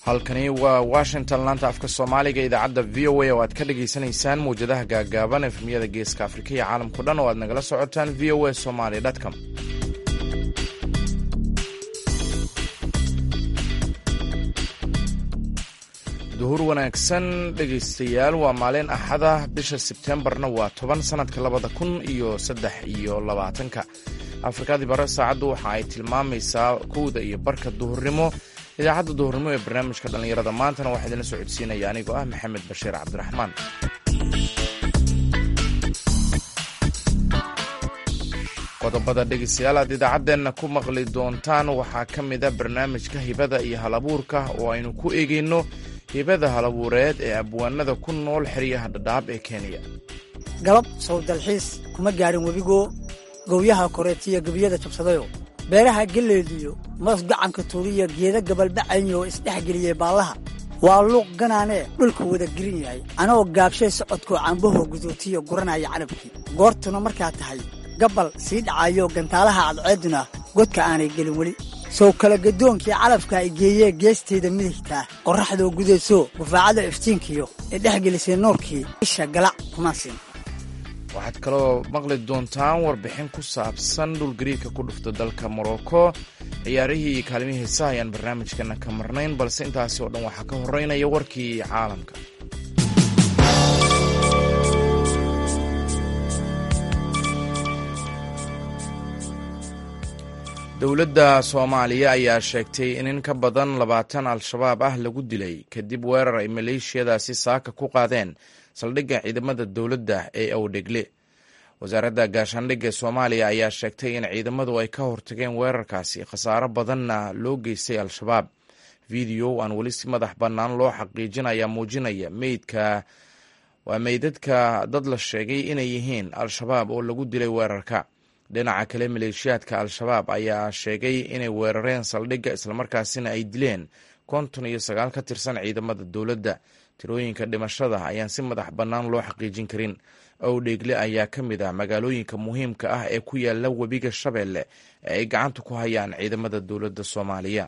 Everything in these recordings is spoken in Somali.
halkani waa washington laanta afka soomaaliga idaacadda v o a oo aad ka dhagaysanaysaan mawjadaha gaagaaban efmiyada geeska afrika iyo caalamkao dhan oo aad nagala socotaan v o a somaly com. duhur wanaagsan dhegaystayaal, waa maalin axada bisha sebtembarna waa 10 sanadka 2023. afrikadii bare saacaddu waxa ay tilmaamaysaa 1:00 iyo barka duhurnimo. idaacadda duhurnimo ee barnaamijka dhallinyarada maantana waxaa idinla socodsiinaya anigoo ah maxamed bashiir cabdiraxmaan. qodobada dhegaystayaal aad idaacaddeenna ku maqli doontaan waxaa ka mid a barnaamijka hibada iyo halabuurka oo aynu ku eegayno hibada halabuureed ee abwaanada ku nool xeryaha dhadhaab ee kenya. galab sow dalxiis kuma gaarin webigoo gowyaha koreetiya gebiyada jabsadayo beeraha geleediyo mas gacanka tuuriya geeda gabalbacaynoo isdhexgeliyey baallaha waa luuq ganaanee dhulka wada girin yahay anoo gaabshay socodkoo cambaho gudootiyo guranaya canabkii goortuna markaa tahay gabbal sii dhacayo gantaalaha cadceedduna godka aanay gelin weli sow kala gadoonkii calafka ay geeyee geestayda midigtaa qorraxdoo gudaysoo gufaacada iftiinkiyo ee dhexgelisay noorkii isha galac kuma siin. waxaad kaloo maqli doontaan warbixin ku saabsan dhulgariirka ku dhufta dalka morocco. ciyaarihii iyo kaalmihii heesaha ayaan barnaamijkana ka marnayn, balse intaasi oo dhan waxaa ka horeynaya warkii caalamka. dowladda soomaaliya ayaa sheegtay in in ka badan 20 al-shabaab ah lagu dilay kadib weerar ay maleeshiyadaasi saaka ku qaadeen saldhigga ciidamada dowladda ee awdhegle. wasaaradda gaashaandhigga soomaaliya ayaa sheegtay in ciidamadu ay ka hortageen weerarkaasi, khasaaro badanna loo geystay al-shabaab. video aan weli si madax bannaan loo xaqiijin ayaa muujinaya meydadka dad la sheegay inay yihiin al-shabaab oo lagu dilay weerarka. dhinaca kale maleeshiyaadka al-shabaab ayaa sheegay inay weerareen saldhigga islamarkaasina ay dileen 59 ka tirsan ciidamada dowladda. tirooyinka dhimashada ayaan si madax bannaan loo xaqiijin karin. awdheegle ayaa ka mid ah magaalooyinka muhiimka ah ee ku yaala webiga shabeelle ee ay gacanta ku hayaan ciidamada dowladda soomaaliya.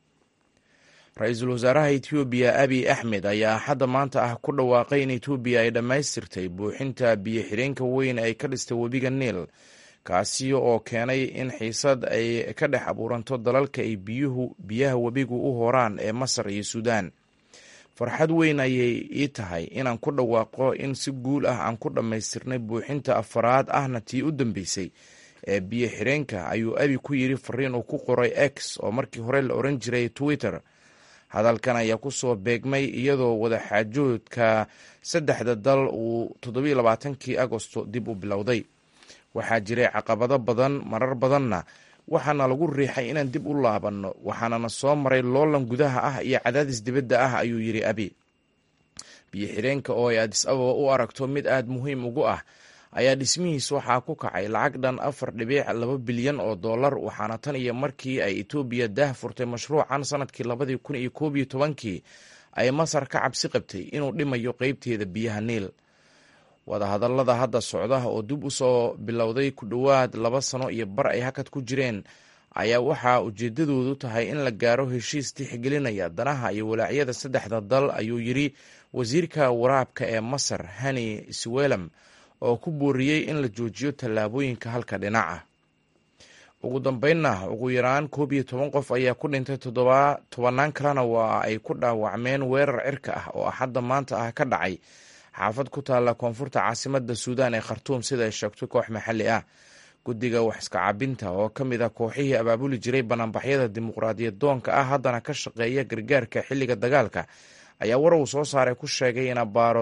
ra-iisul wasaaraha etoobiya abiy axmed ayaa axadda maanta ah ku dhawaaqay in etoobiya ay dhammaystirtay buuxinta biyo xidheenka weyn ay ka dhistay webiga niil, kaasi oo keenay in xiisad ay ka dhex abuuranto dalalka ay biyaha webigu u horaan ee masar iyo suudaan. farxad weyn ayay ii tahay inaan ku dhawaaqo in si guul ah aan ku dhammaystirnay buuxinta afaraad ahna tii u dambeysay ee biyo xidheenka, ayuu abi ku yidhi fariin uu ku qoray x oo markii hore la oran jiray twitter. hadalkan ayaa ku soo beegmay iyadoo wadaxaajoodka saddexda dal uu 27kii agosto dib u bilowday. waxaa jiray caqabado badan, marar badanna waxaana lagu riixay inaan dib u laabanno, waxaanana soo maray loolan gudaha ah iyo cadaadis dibadda ah, ayuu yidhi abi. biyo xidheenka oo ay adis ababa u aragto mid aad muhiim ugu ah ayaa dhismihiis waxaa ku kacay lacag dhan 4.2 bilyan oo dollar, waxaana tan iyo markii ay etoobiya daah furtay mashruucan sanadkii 2011 ay masar ka cabsi qabtay inuu dhimayo qeybteeda biyaha niil. wadahadallada hadda socda oo dib u soo bilowday ku dhowaad 2 sano iyo bar ay hakad ku jireen ayaa waxaa ujeeddadoodu tahay in la gaaro heshiis tixgelinaya danaha iyo walaacyada saddexda dal, ayuu yidhi wasiirka waraabka ee masar hani swelam oo ku booriyey in la joojiyo tallaabooyinka halka dhinaca. ugu dambeynna ugu yaraan 11 qof ayaa ku dhintay 17 kalena waa ay ku dhaawacmeen weerar cirka ah oo axadda maanta ah ka dhacay xaafad ku taalla koonfurta caasimadda suudaan ee khartuum, sida ay sheegtay koox maxalli ah. guddiga wax iska cabinta oo ka mid ah kooxihii abaabuli jiray banaanbaxyada dimuqraadiyad doonka ah haddana ka shaqeeya gargaarka xilliga dagaalka ayaa war uu soo saaray ku sheegay in abaaro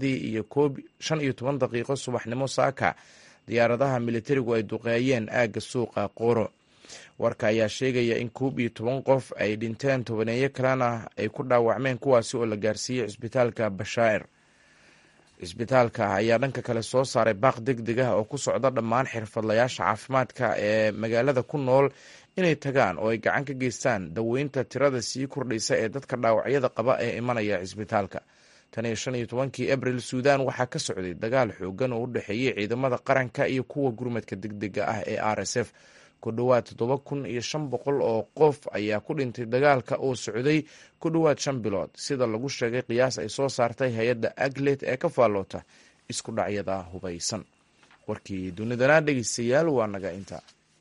7:15 subaxnimo saaka diyaaradaha militarigu ay duqeeyeen aagga suuqa qooro. warka ayaa sheegaya in 11 qof ay dhinteen, 10 kalena ay ku dhaawacmeen, kuwaasi oo la gaarsiiyey cisbitaalka bashaa'ir. cisbitaalka ayaa dhanka kale soo saaray baaq degdeg ah oo ku socda dhammaan xirfadlayaasha caafimaadka ee magaalada ku nool inay tagaan oo ay gacan ka geystaan daweynta tirada sii kordhaysa ee dadka dhaawacyada qaba ee imanaya cisbitaalka. 15 abril suudaan waxaa ka socday dagaal xoogan oo u dhexeeyey ciidamada qaranka iyo kuwa gurmadka degdega ah ee RSF, ku dhowaad 7,500 oo qof ayaa ku dhintay dagaalka oo socday ku dhowaad 5 bilood sida lagu sheegay qiyaas ay soo saartay hay-adda aglet ee ka faalloota isku dhacyada hubaysan. warkii dunidana dhegeystayaal waa naga inta.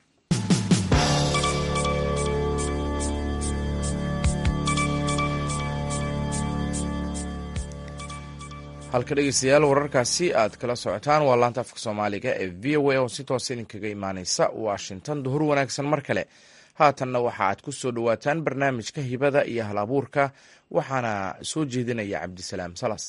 halka dhegeystayaal wararkaasi aad kala socotaan waa laanta afka soomaaliga ee v o a oo si toos idinkaga imaaneysa washington. duhur wanaagsan mar kale. haatanna waxa aad ku soo dhowaataan barnaamijka hibada iyo hal abuurka waxaana soo jeedinaya cabdisalaam salas.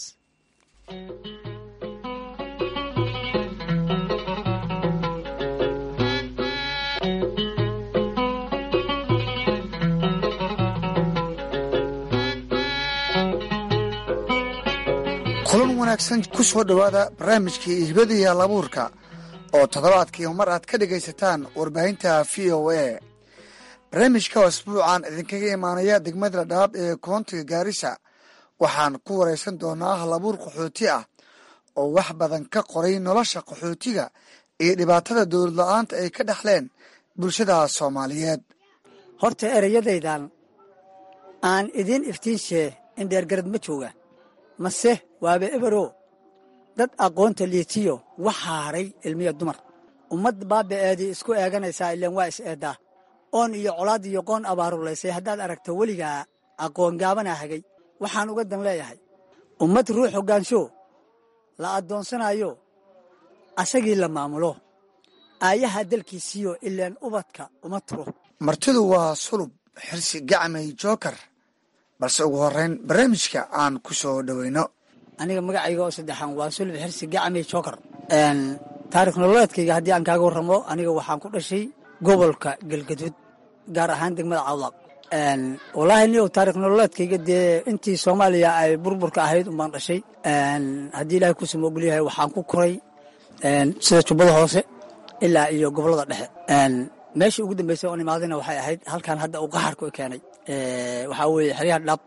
kulan wanaagsan ku soo dhowaada barnaamijkii hibada iyo hal abuurka oo toddobaadkii mar aad ka dhegaysataan warbaahinta v o a. barnaamijka asbuucan idinkaga imaanaya degmada dhadhaab ee koontiga gaarisa waxaan ku waraysan doonaa hal abuur qaxooti ah oo wax badan ka qoray nolosha qaxootiga iyo dhibaatada dowlad la-aanta ay ka dhexleen bulshada soomaaliyeed. horta ereyadaydan aan idiin iftiinshee in dheergarad ma jooga mase waaba ebero dad aqoonta liitiyo waxaa haray ilmiya dumar ummad baaba'eedii isku eeganaysaa ileen waa is eeddaa oon iyo colaad iyo qoon abaarulaysay haddaad aragto weligaa aqoon gaabanaa hagay. waxaan uga dan leeyahay ummad ruux hoggaansho la addoonsanayo asagii la maamulo aayaha dalkiisiyo ileen ubadka uma turo. martidu waa sulub xirsi gacmay jookar balse ugu horreyn barnaamijka aan ku soo dhoweyno. aniga magacayga oo saddexaan waa sulub xirsi gacmay jookar. taarikh nololeedkayga haddii aan kaaga warramo aniga waxaan ku dhashay gobolka galgaduud gaar ahaan degmada cawdaq. wallaahi ni taarikh nololeedkayga dee intii soomaaliya ay burburka ahayd umbaan dhashay. haddii ilaahay ku samoogol yahay waxaan ku koray sida jubbada hoose ilaa iyo gobollada dhexe. meeshii ugu dambaysay oon imaadayna waxay ahayd halkan hadda uu qaxarku keenay waxaa weeye xeryaha dhab.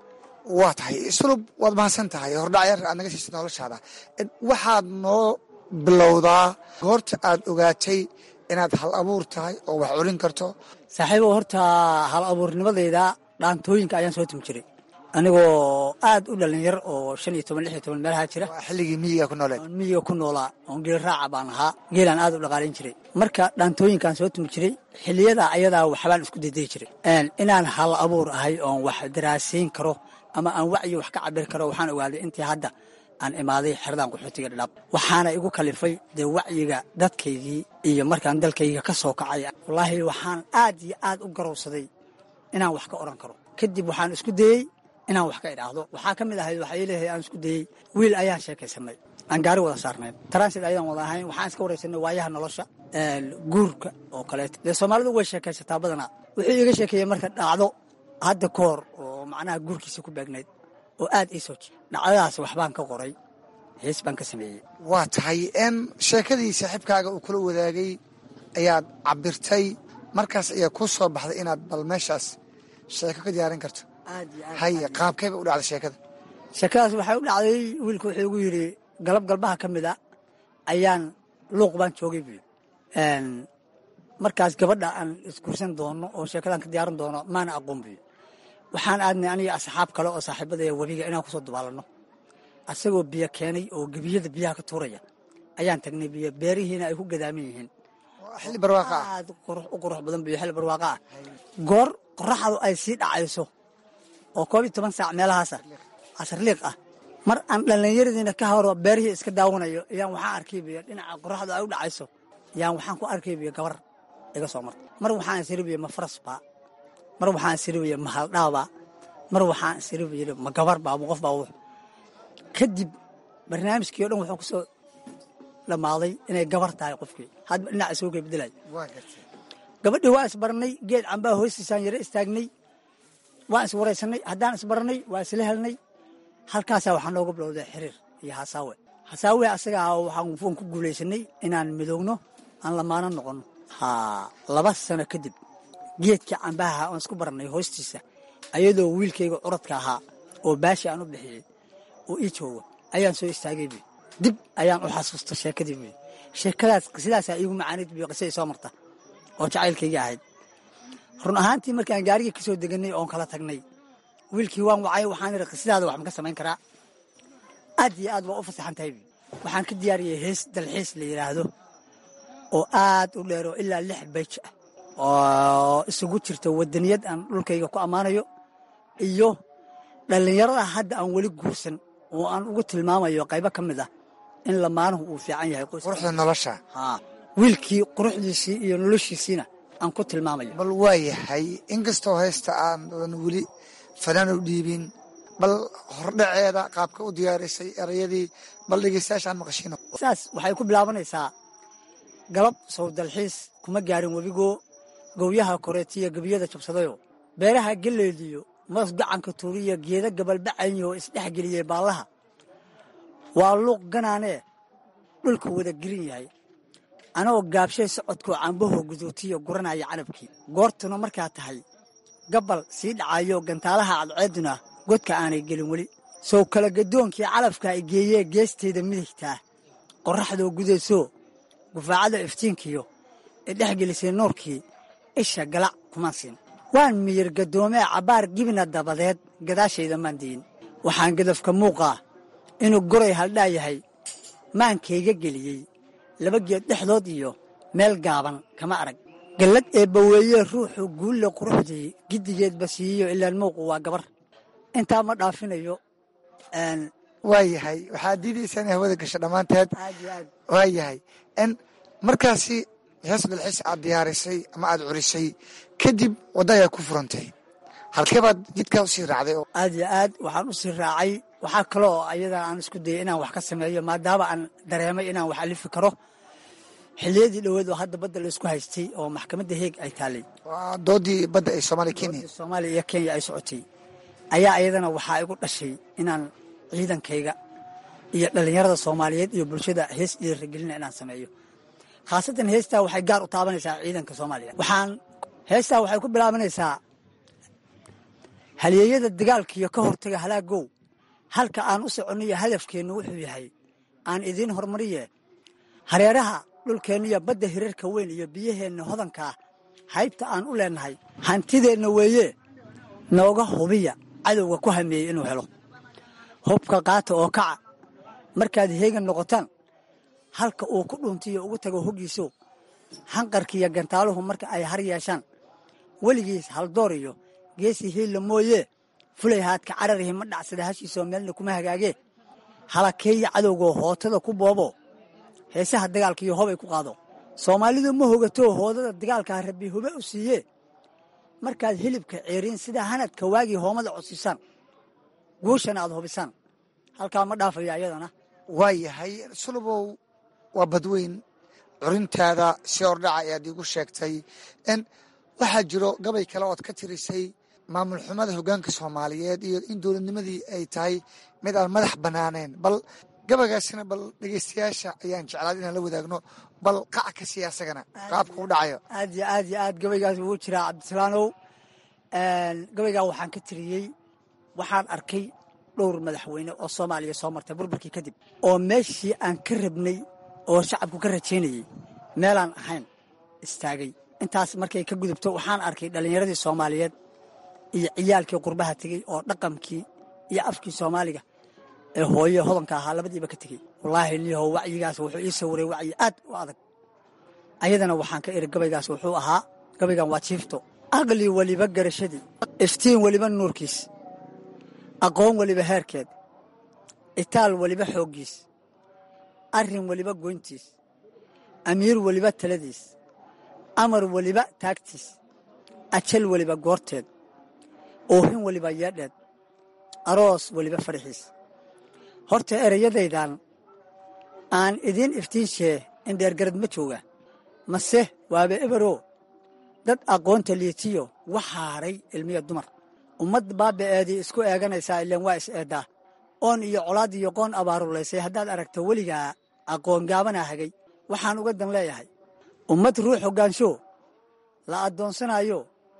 waa tahay sulub waad mahadsan tahay hordhac yar aad naga siisa noloshaada. waxaad noo bilowdaa goorta aad ogaatay inaad hal abuur tahay oo wax curin karto. saaxiibo horta hal abuurnimadayda dhaantooyinka ayaan soo tumi jiray anigoo aad u dhalinyar oo 15 16 meelaha jira. waa xilligii miyiga ku nooleed. miyiga ku noolaa oon geel raaca baan ahaa geelaan aad u dhaqaalayn jiray marka dhaantooyinkaan soo tumi jiray xilliyada ayadaa waxbaan isku daydai jiray inaan hal abuur ahay oon wax daraasiin karo ama aan wacyi wax ka cabir karo. waxaan ogaaday intii hadda aan imaaday xeradan qaxootiga dhadhaab waxaana igu kalifay dee wacyiga dadkaygii iyo markaan dalkayga ka soo kacay. wallaahi waxaan aad iyo aad u garowsaday inaan wax ka odhan karo. kadib waxaan isku dayey inaan wax ka idhaahdo. waxaa ka mid ahayd waxay leeyahay aan isku dayey wiil ayaan sheekaysanay aan gaari wada saarnayn transit ayaan wada ahayn waxaan iska waraysanay waayaha nolosha guurka oo kaleeto. dee soomaalidu way sheekaysataa badanaa. wuxuu iiga sheekeeyey marka dhacdo hadda ka hor oo macnaha guurkiisa ku beegnayd oo aad ii soo jiray. dhacdadaas waxbaan ka qoray hees baan ka sameeyey. waa tahay sheekadii saaxiibkaaga uu kula wadaagay ayaad cabirtay markaas ayaa ku soo baxday inaad bal meeshaas sheeko ka diyaarin karto. haye qaabkayba u dhacday sheekada? sheekadaas waxay u dhacday wiilku wuxuu igu yidhi galab galbaha ka mid a ayaan luuq baan joogay buy markaas gabadha aan isguursan doono oo sheekadaan ka diyaaran doono maana aqoon buy. waxaan aadnay aniga asxaab kale oo saaxiibadaya webiga inaan kusoo dubaalanno asagoo biyo keenay oo gebiyada biyaha ka tuuraya ayaan tagnay biyo beerihiina ay ku gadaaman yihiin. xilli barwaaqa ah aad u qurux badan biyo xilli barwaaqa ah goor qoraxdu ay sii dhacayso oo 12 saac meelahaasa casarliiq ah mar aan dhallinyaradiina ka horo beerihii iska daawanayo ayaan waxaan arkay biyo dhinaca qoraxdu ay u dhacayso ayaan waxaan ku arkay biyo gabar iga soo martay. mar waxaan isiribiyo ma farasba mar waxaan isiribiyo ma haldhaaba mar waxaan isiribiyo ma gabar baa qof baa. kadib barnaamijkii oo dhan wuxuu ku soo dhamaaday inay gabar tahay qofkii hadba dhinac isugu kay bedelay. gabadhii waa isbarnay geed cambaa hoostiisaan yara istaagnay waan is waraysanay haddaan isbarnay waa isla helnay halkaasaa waxaa nooga bilowday xiriir iyo hasaawe asaga waxaan ku guulaysanay inaan midoogno aan lamaano noqono. 2 sano kadib geedkii cambaha aan isku barnay hoostiisa ayadoo wiilkayga curadka ahaa oo baashi aan u bixiyey oo ii joogo ayaan soo istaagay buy. dib ayaan u xasuusta sheekadii buy. sheekadaas sidaasaa iigu macaanid buy qisay soo marta oo jacaylkayga ahayd run ahaantii markaan gaarigii ka soo deganay oon kala tagnay wiilkii waan wacay waxaan idhi qisidaada wax ma ka samayn karaa aad iyo aad waa u fasaxan tahay waxaan ka diyaariyey hees dalxiis la yidhaahdo oo aad u dheer oo ilaa 6 bayj ah oo isugu jirta wadaniyad aan dhulkayga ku ammaanayo iyo dhallinyarada hadda aan weli guursan oo aan ugu tilmaamayo qaybo ka mid ah in lamaanuhu uu fiican yahay quruxda nolosha wiilkii quruxdiisii iyo noloshiisiina aan ku tilmaamayo bal waa yahay inkastoo heesta aan weli fanaan u dhiibin bal hordhaceeda qaabka u diyaarisay erayadii bal dhegeystayaashaan maqashino saas waxay ku bilaabanaysaa galab sow dalxiis kuma gaarin webigoo gowyaha koreetiya gebiyada jabsadayo beeraha geleediyo mas gacanka tuuriya geeda gabalbacayo isdhexgeliyey baallaha waa luuq ganaanee dhulka wada girin yahay anagoo gaabshay socodkoo cambaho guduutiyo guranaya canabkii goortuna markaa tahay gabal sii dhacayo gantaalaha cadceeduna godka aanay gelin weli sow kala gadoonkii calafka ay geeyee geesteeda midigtaa qorraxdoo gudaysoo gufaacada iftiinkiyo ee dhex gelisay nuurkii isha galac kuma siin waan miyir gadoomee cabbaar gibina dabadeed gadaashayda maan diin waxaan gadafka muuqaa inuu goray haldhaa yahay maankayga geliyey 2 geed dhexdood iyo meel gaaban kama arag gallad eebbaweeyee ruuxu guulle quruxdii giddigeedba siiyo ilaan muuqu waa gabar intaa ma dhaafinayo waa yahay waxaad diidaysaa inay hawada gasho dhammaanteed waa yahay markaasi hees dalxiis aad diyaarisay ama aad curisay kadib wadda ayaa ku furantay halkee baad jidkaa usii raacday aad iyo aad waxaan u sii raacay waxaa kaloo ayada aan isku dayay inaan wax ka sameeyo maadaama aan dareemay inaan wax alifi karo xilliyadii dhoweed oo hadda badda laysku haystay oo maxkamadda heeg ay taallay doodii badda ee soomaaliya iyo kenya ay socotay ayaa ayadana waxaa igu dhashay inaan ciidankayga iyo dhallinyarada soomaaliyeed iyo bulshada hees dhiirigelina inaan sameeyo khaasatan heestaa waxay gaar u taabanaysaa ciidanka soomaaliya heestaa waxay ku bilaabanaysaa halyeeyada dagaalkiiyo ka hortaga halaagow halka aan u soconniyo hadafkeennu wuxuu yahay aan idiin hormariye hareeraha dhulkeenniyo badda hirarka weyn iyo biyaheenna hodankaa haybta aan u leennahay hantideenna weeye nooga hubiya cadowga ku hameeyey inuu helo hubka qaata oo kaca markaad heegan noqotaan halka uu ku dhuntiyo ugu tago hoggiiso hanqarkiiyo gantaaluhu marka ay har yeeshaan weligiis haldoor iyo geesi hiilla mooyee fulay haadka cararihi ma dhacsada hashiisoo meelna kuma hagaagee halakeeya cadowgoo hootada ku boobo heesaha dagaalkiiyo hobay ku qaado soomaalidu ma hogatoo hoodada dagaalkaa rabbi hube u siiyee markaad hilibka ceeriin sidaa hanadka waagii hoomada codsiisaan guushana aad hubisaan halkaa ma dhaafaya ayadana waa yahay sulubow waa badweyn curintaada si ordhaca ayaad iigu sheegtay waxaa jiro gabay kale ood ka tirisay maamul xumada hoggaanka soomaaliyeed iyo in dowladnimadii ay tahay mid aan madax bannaaneen bal gabaygaasina bal dhegeystayaasha ayaan jeclaad inaan la wadaagno bal qaca ka siiya asagana qaabka u dhacayo aad iyo aad iyo aad gabaygaas wuu jiraa cabdisalaanow gabaygaa waxaan ka tiriyey waxaan arkay dhowr madaxweyne oo soomaaliya soo martay burburkii kadib oo meeshii aan ka rabnay oo shacabku ka rajaynayey meelaan ahayn istaagay intaas markay ka gudubto waxaan arkay dhallinyaradii soomaaliyeed iyo ciyaalkii qurbaha tegey oo dhaqankii iyo afkii soomaaliga ee hooye hodanka ahaa labadiiba ka tegey wallaahi liyahow wacyigaas wuxuu ii sawiray wacyi aad u adag ayadana waxaan ka iri gabaygaas wuxuu ahaa gabaygan waa jiifto aqli weliba garashadii iftiin weliba nuurkiis aqoon weliba heerkeed itaal weliba xooggiis arrin weliba goyntiis amiir weliba taladiis amar weliba taagtiis ajal weliba goorteed oohin weliba yeedheed aroos weliba faraxiis horta ereyadaydan aan idiin iftiinshee indheergarad ma jooga mase waaba eberoo dad aqoonta liitiyo waxaa haray ilmiya dumar ummad baaba'eedii isku eeganaysaa ileen waa is eeddaa oon iyo colaad iyo qoon abaarulaysay haddaad aragto weligaa aqoon gaabanaa hagay waxaan uga dan leeyahay ummad ruux hoggaansho la addoonsanayo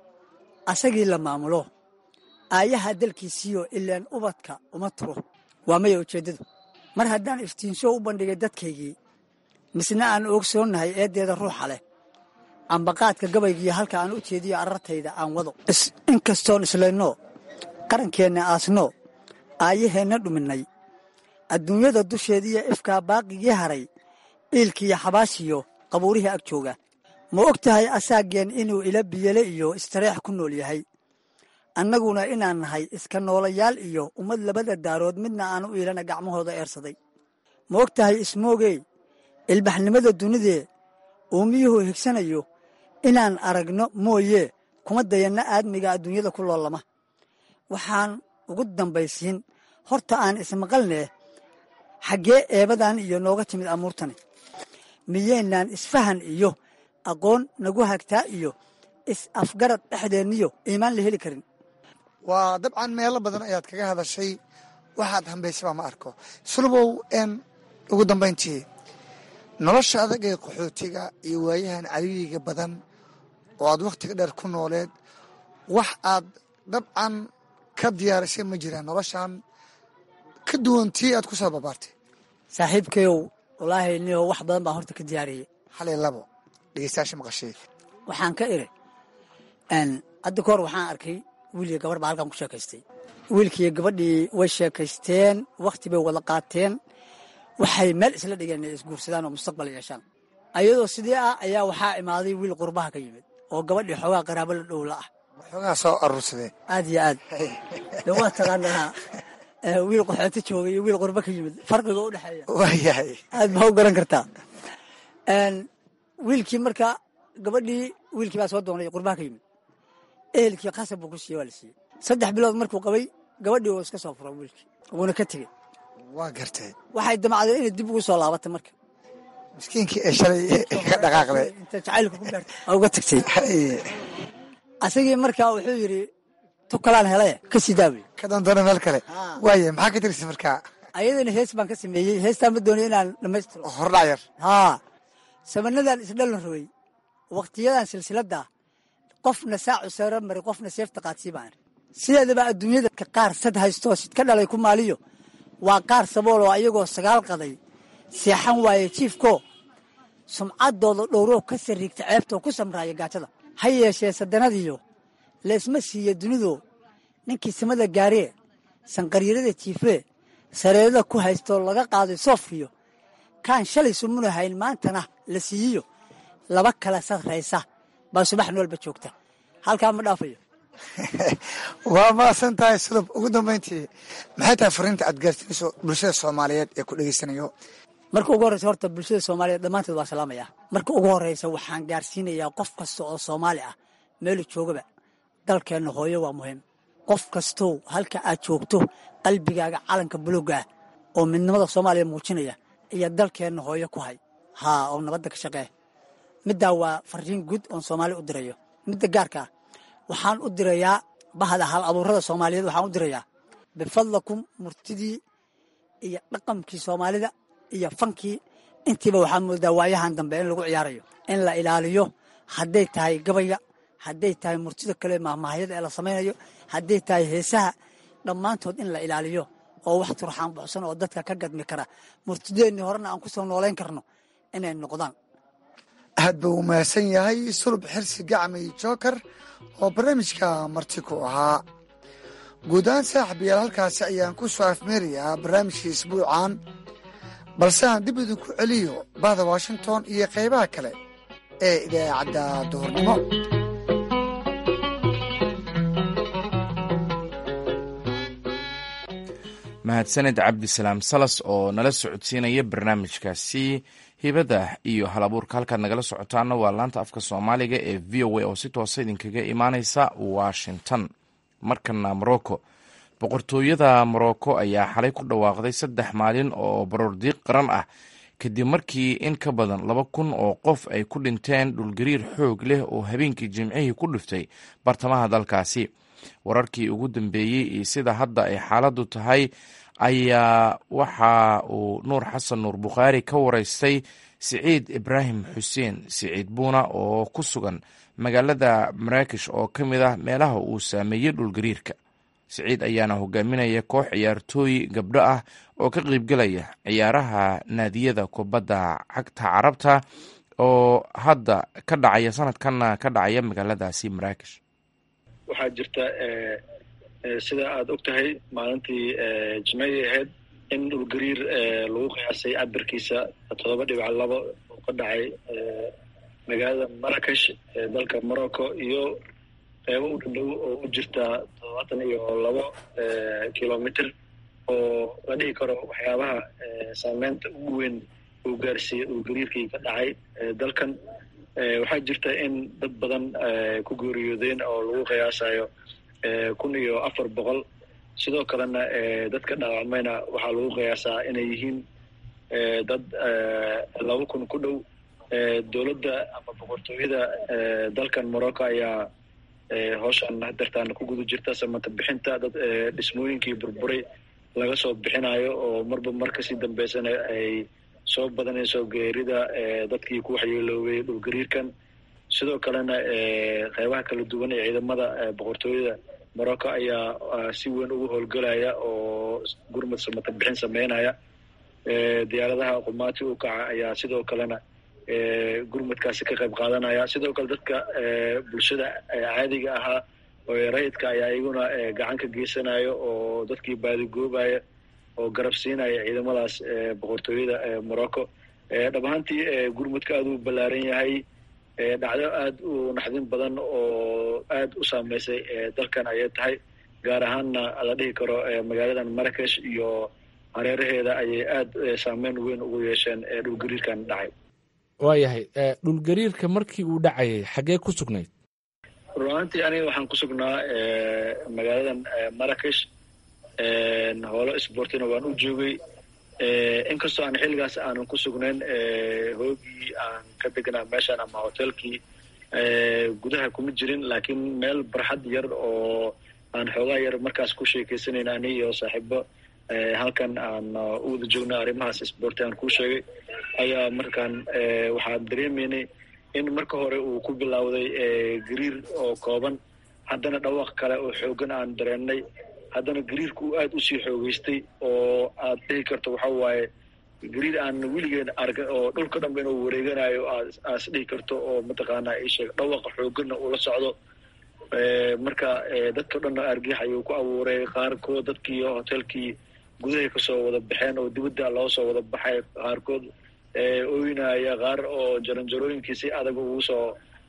asagii la maamulo aayaha dalkiisiyo ileen ubadka uma turo waa maya ujeeddadu mar haddaan iftiinsho u bandhigay dadkaygii misna aan ogsoonnahay eeddeeda ruuxa leh ambaqaadka gabaygiiyo halka aan u jeediyo arartayda aan wado inkastoon islayno qarankeenna aasno aayaheenna dhuminay adduunyada dusheediiyo ifkaa baaqigii haray iilkiiyo xabaashiyo qabuurihii ag jooga ma og tahay asaageen inuu ila biyele iyo istareex ku nool yahay annaguna inaan nahay iska noolayaal iyo ummad labada daarood midna aanu iilana gacmahooda eersaday ma og tahay ismoogey ilbaxnimada dunidee uumiyuhu higsanayo inaan aragno mooye kuma dayanna aadmiga adduunyada ku loolama waxaan ugu dambaysiin horta aan ismaqalnee xaggee eebadan iyo nooga timid amuurtani miyeynaan isfahan iyo aqoon nagu hagtaa iyo is-afgarad dhexdeenniyo iimaan la heli karin waa dabcan meelo badan ayaad kaga hadashay waxaad hambaysaba ma arko sulubow ugu dambayntii nolosha adag ee qaxootiga iyo waayahan cariiriga badan oo aad wakhtiga dheer ku nooleed wax aad dabcan ka diyaarisay ma jiraan noloshan ka duwan tii aad ku soo babaartay saaxiibkayow wallaahi niyo wax badan baan horta ka diyaariyey hal iyo labo dhegeystayaasha maqashay waxaan ka iri hadda ka hor waxaan arkay wiiliyo gabarh baa halkan ku sheekaystay wiilkiiyo gabadhii way sheekaysteen wakhti bay wada qaateen waxay meel isla dhigeen inay isguursadaan oo mustaqbal yeeshaan ayadoo sidii ah ayaa waxaa imaaday wiil qurbaha ka yimid oo gabadhii xoogaa qaraabo la dhowla ah xoogaa soo aruursadeen aad iyo aad de waa taqaanaa wiil qaxooti joogay iyo wiil qurba ka yimid farqiga u dhexeeya waayahay aad baa u garan kartaa wiilkii marka gabadhii wiilkii baa soo doonay qurbaha ka yimid ehelkii khasab buu ku siiyey waa la siiyey 3 bilood markuu qabay gabadhii uu iska soo furay wiilkii wuuna ka tegey waa gartay waxay damacday inay dib ugu soo laabatay marka miskiinkii ee shalay ka dhaqaaqday inta jacaylka ku gaartay uga tagtay asagii markaa wuxuu yidhi tukalaan hele ka sii daawi ka dandoona meel kale waaye maxaa ka tirisa markaa ayadana hees baan ka sameeyey heestaan ma doonay inaan dhammaystiro hordhac yar samanadan isdhalan rogay wakhtiyadan silsiladda qofna saacu sare mari qofna seefta qaadsii baan sideedaba adduunyada ka qaar sad haystoo sid ka dhalay ku maaliyo waa qaar sabool oo ayagoo 9 qaday seexan waaye jiifko sumcaddooda dhowroo ka sariigta ceebtoo ku samraaya gaajada ha yeeshee sadanadiyo leesma siiya dunidu ninkii samada gaaree sanqaryarada jiifee sareerada ku haystoo laga qaaday soofkiyo kaan shalay sumunahayn maantana la siiyiyo laba kala sarraysa baa subax noolba joogta halkaa ma dhaafayo waa maasan tahay sulub ugu dambayntii maxay tahay fariinta aad gaarsiinayso bulshada soomaaliyeed ee ku dhegaysanayo marka ugu horreysa horta bulshada soomaaliyeed dhammaanteed waa salaamaya marka ugu horreysa waxaan gaarsiinayaa qof kasta oo soomaali ah meelu joogaba dalkeenna hooyo waa muhiim qof kastow halka aad joogto qalbigaaga calanka buluga ah oo midnimada soomaaliya muujinaya iyo dalkeenna hooyo ku hay oo nabadda ka shaqee middaa waa fariin guud oon soomaali u dirayo midda gaarka ah waxaan u dirayaa bahda hal abuurada soomaaliyeed waxaan u dirayaa bifadlakum murtidii iyo dhaqankii soomaalida iyo fankii intiiba waxaa moodaa waayahan dambe in lagu ciyaarayo in la ilaaliyo hadday tahay gabayga hadday tahay murtida kale mahmaahyada ee la samaynayo hadday tahay heesaha dhammaantood in la ilaaliyo oo wax turxaan buxsan oo dadka ka gadmi kara murtideennii horena aan ku soo noolayn karno inay noqdaan aad buu umahadsan yahay sulub xirsi gacmay jookar oo barnaamijka marti ku ahaa guud ahaan saaxiibayaal halkaasi ayaan ku soo afmeerayaa barnaamijkii isbuucan balse aan dib idinku celiyo bahda washington iyo qaybaha kale ee idaacadda duhurnimo mahadsaned cabdisalaam salas oo nala socodsiinaya barnaamijkaasi hibada iyo halabuurka halkaad nagala socotaana waa laanta afka soomaaliga ee v o a oo si toosa idinkaga imaaneysa washington markana morocco boqortooyada morocco ayaa xalay ku dhawaaqday 3 maalin oo baroordiiq qaran ah kadib markii in ka badan 2,000 oo qof ay ku dhinteen dhulgariir xoog leh oo habeenkii jimcihii ku dhiftay bartamaha dalkaasi wararkii ugu dambeeyey iyo sida hadda ay xaaladdu tahay ayaa waxa uu nuur xasan nuur bukhaari ka waraystay siciid ibraahim xuseen siciid buuna oo ku sugan magaalada maraakish oo ka mid ah meelaha uu saameeyey dhulgariirka siciid ayaana hogaaminaya koox ciyaartooy gabdho ah oo ka qaybgelaya ciyaaraha naadiyada kubadda cagta carabta oo hadda ka dhacaya sanadkanna ka dhacaya magaaladaasi maraakesh? waxaa jirta sida aada og tahay maalintii jimcihii ahayd in dhulgariir lagu qiyaasay cabirkiisa 7.2 oo ka dhacay magaalada Marrakesh ee dalka Morocco iyo qeybo u dhow oo u jirta 72 kilomitir oo la dhihi karo waxyaabaha saameynta ugu weyn uu gaarsiiyey dhulgariirkii ka dhacay dalkan. waxaa jirta in dad badan ku geeriyoodeen oo lagu qiyaasayo 1,400. sidoo kalena dadka dhaawacmayna waxaa lagu qiyaasaa inay yihiin dad 2,000 ku dhow. dowladda ama boqortooyada dalkan Morocco ayaa howshan hadeertaan ku guda jirta samata bixinta dad dhismooyinkii burburay laga soo bixinayo oo marba mar kasii dambeysana ay soo badanayso geerida dadkii ku waxyeeloobay dhulgariirkan. sidoo kalena qeybaha kala duwan ee ciidamada boqortooyada Morocco ayaa si weyn ugu howlgalaya oo gurmad samata bixin sameynaya. diyaaradaha qumaati u kaca ayaa sidoo kalena gurmadkaasi ka qayb qaadanaya. sidoo kale dadka bulshada caadiga ahaa oo rayidka ayaa iyaguna gacan ka geysanayo oo dadkii baadigoobaya oo garab siinaya ciidamadaas boqortooyada Morocco. dhab ahaantii gurmadka aad u ballaaran yahay. dhacdo aad u naxdin badan oo aad u saameysay dalkan ayay tahay, gaar ahaanna la dhihi karo magaaladan Marrakesh iyo hareeraheeda ayay aad saameyn weyn ugu yeesheen dhulgariirkan dhacay. waayahay, dhulgariirka markii uu dhacayay xaggee ku sugnayd? runaantii aniga waxaan ku sugnaa magaaladan Marrakesh. howlo isboortina waan u joogay, inkastoo aan xilligaas aanan ku sugnayn hoogii aan ka deganaa meeshaan ama hotelkii gudaha kuma jirin, laakiin meel barxad yar oo aan xoogaa yar markaas ku sheekaysanayna ani iyo saaxiibo halkan aan u wada joogna arrimahaas isboorti aan kuu sheegay ayaa markaan waxaan dareemaynay in marka hore uu ku bilowday gariir oo kooban, haddana dhawaaq kale oo xoogan aan dareennay, haddana gariirku uu aad usii xoogeystay oo aad dhihi karto waxa waaye gariir aan weligeen arga oo dhulka dhanba inuu wareeganayo aas dhihi karto oo mataqaanaa isheeg dhawaaqa xooganna uu la socdo. marka dadka dhanna argix ayuu ku abuuray. qaarkood dadkii hotelkii gudahay kasoo wada baxeen oo dibadda loo soo wada baxay, qaarkood ooynaya, qaar oo jaranjarooyinkii si adag ugu soo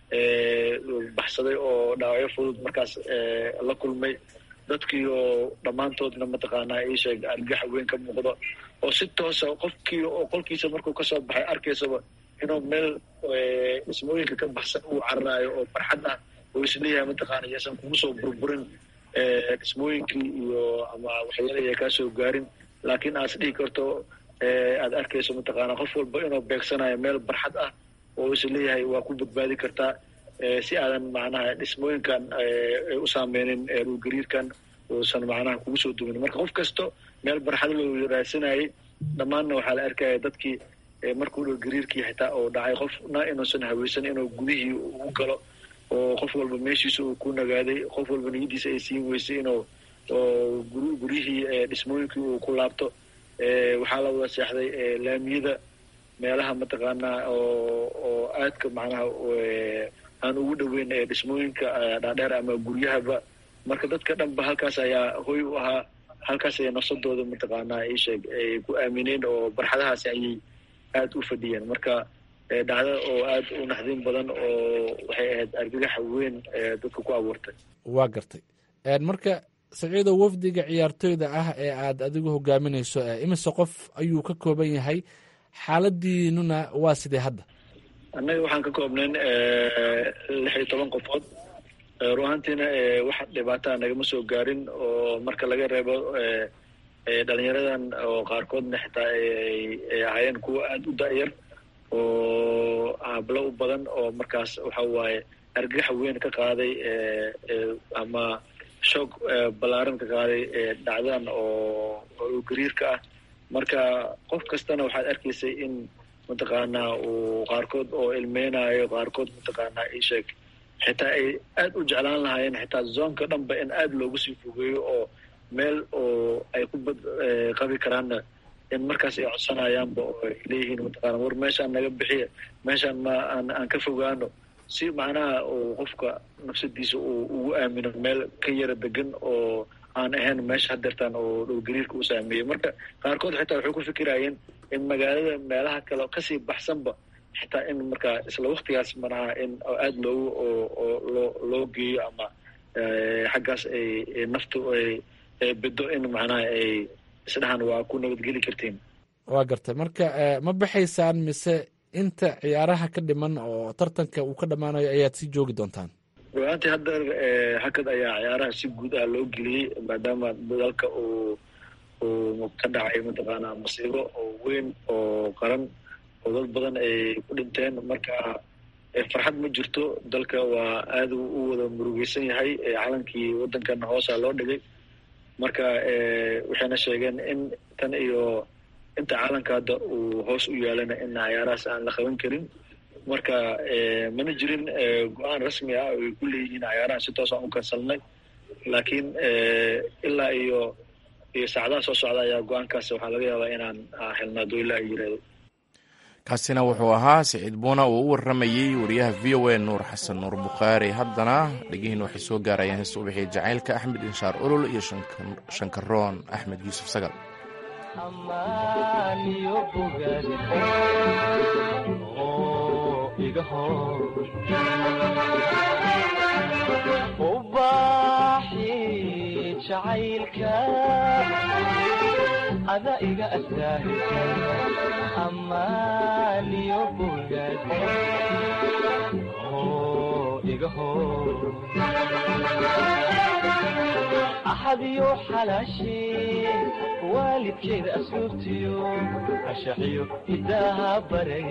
baxsaday oo dhaawacyo fudud markaas la kulmay. dadkii oo dhammaantoodna mataqaanaa isheeg argax weyn ka muuqdo oo si toosa qofkii oo qolkiisa markuu kasoo baxay arkaysaba inuu meel dhismooyinka ka baxsan uu cararaayo oo farxad ah oo isleeyahay mataqaana yaysan kugu soo burburin dhismooyinkii iyo ama waxyeelaya kaasoo gaarin, laakiin aad dhihi karto aad arkayso mataqaana qof walba inuu beegsanayo meel barxad ah oo isleeyahay waa ku badbaadi kartaa si aadan macnaha dhismooyinkan u saameynin dhulgariirkan uusan macnaha kugu soo dumin. marka qof kasto meel barxad loo raadsanayay, dhammaanna waxaa la arkaya dadkii markuu dhulgariirkii xitaa oo dhacay qofna inuusan haweysan inuu gudihii ugu galo oo qof walba meeshiisa uu ku nagaaday, qof walba niyadiisa ay siin weysay inuu guryihii dhismooyinkii uu ku laabto. waxaa la wada seexday laamiyada meelaha mataqaanaa oo aadka macnaha aan ugu dhoweyn dhismooyinka dhaadheer ama guryahaba. marka dadka dhanba halkaas ayaa hoy u ahaa, halkaas ayay nafsadooda mataqaanaa isheeg ay ku aamineen oo barxadahaasi ayay aad u fadhiyeen. marka dhacdo oo aad u naxdin badan oo waxay ahayd argagaxa weyn dadka ku abuurtay. waa gartay. marka Saciidow, wafdiga ciyaartoyda ah ee aad adigu hogaaminayso imise qof ayuu ka kooban yahay? xaaladiinuna waa sidee hadda? annaga waxaan ka koobnayn 16 qofood. ruuhantiina wax dhibaataa nagama soo gaarin oo marka laga reebo dhalinyaradan oo qaarkoodna xitaa ay ahaayeen kuwa aad u da'yar oo hablo u badan oo markaas waxa waaye argagax weyn ka qaaday ama shoog ballaaran ka qaaday dhacdadan oo gariirka ah. marka qof kastana waxaad arkaysay in mataqaanaa uu qaarkood oo ilmeynayo, qaarkood mataqaanaa isheeg xitaa ay aad u jeclaan lahaayeen xitaa zoonka dhanba in aad loogu sii fogeeyo oo meel oo ay ku qabi karaanna in markaas ay codsanayaanba oo ay leeyihiin mataqaana war meeshaan naga bixiya meeshaan ma aan ka fogaano si macnaha uu qofka nafsadiisa uu ugu aamino meel ka yara degan oo aan ahayn meesha hadeertaan oo dhowgariirka u saameeyey marka qaarkood xitaa waxay ku fikirayeen in magaalada meelaha kale kasii baxsanba xitaa in markaa isla waktigaas manaha in aada loo geeyo ama xaggaas ay naftu ay beddo in macnaha ay isdhahan waa ku nabadgeli kartiin. waa gartay marka ma baxaysaan mise inta ciyaaraha ka dhiman oo tartanka uu ka dhammaanayo ayaad sii joogi doontaan? ruaantii hadda hakad ayaa ciyaaraha si guud ah loo geliyey maadaama dalka uu ka dhacay mataqaanaa masiibo oo weyn oo qaran oo dad badan ay ku dhinteen marka farxad ma jirto dalka waa aad u wada murugeysan yahay calankii waddankana hoosaa loo dhigay marka waxayna sheegeen in tan iyo inta calanka hadda uu hoos u yaalana in ciyaarahaas aan la qaban karin marka mana jirin go-aan rasmi ah oo ay ku leeyihiin ciyaaraha si toos aan u kansalnay laakiin ilaa iyo saacadaha soo socda ayaa go-aankaas waxaa laga yaabaa inaan helno hadduu ilaa ay yirahdo. kaasina wuxuu ahaa Siciid Buuna oo u waramayey wariyaha VOA Nuur Xasan Nuur Bukhaari. haddana dhegihiin waxay soo gaarayaan hees u bixiyay jacaylka Axmed Inshaar Olol iyo Shankaroon Axmed Yuusuf Sagal. ada iga astaahilka amaaniyo bugaad iga hor axadiyo xalaashee waalidkeeda asluubtiyo ashaxiyo hidaaha baray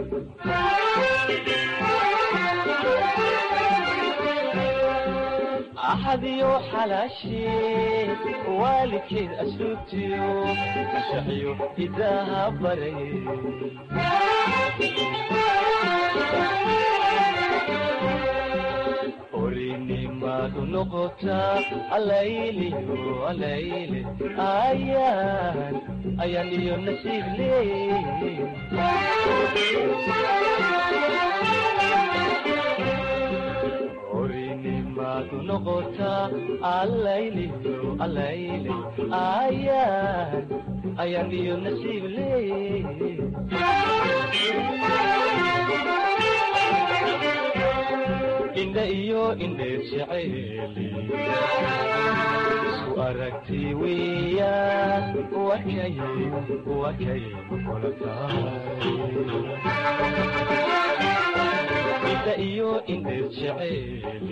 axadiyo xalaashee waalidkeed asluubtiyo ashaxiyo hidaaha baray orinimadu noqotaa alayliyo alayle ayaan iyo nasiib leey orinimadu noqotaa alayliyo alayle ayaan iyo nasiib leey indha iyo indheer jeceeli isu aragti weeyaan wakay kula tahay indha iyo indheer jeceeli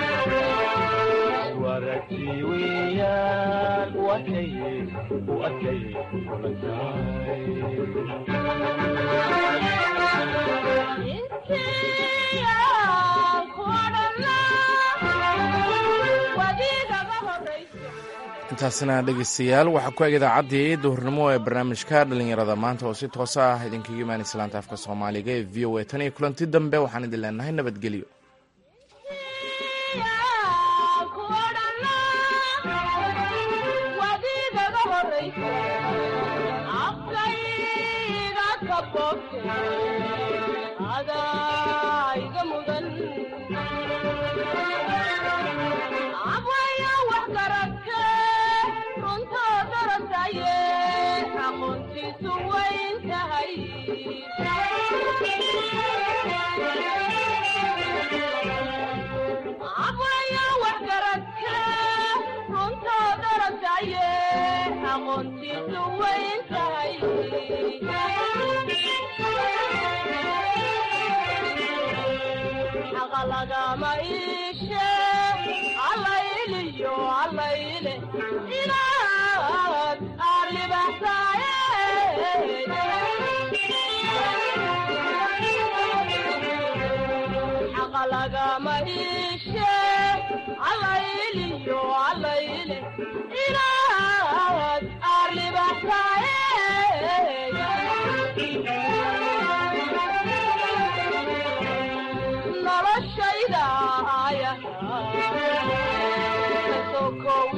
isu aragti weeyaan wakay kula tahay intaasina dhegeystayaal waxaa ku eg idaacaddii duhurnimo ee barnaamijka dhallinyarada maanta oo si toosa ah idinkaga imaanaysa laanta afka soomaaliga ee v o a tan iyo kulanti dambe waxaan idin leenahay nabadgelyo. lagama iishe alayliyo alayle inaad aalibaxsaaye xaqa lagama iishe alayliyo alayle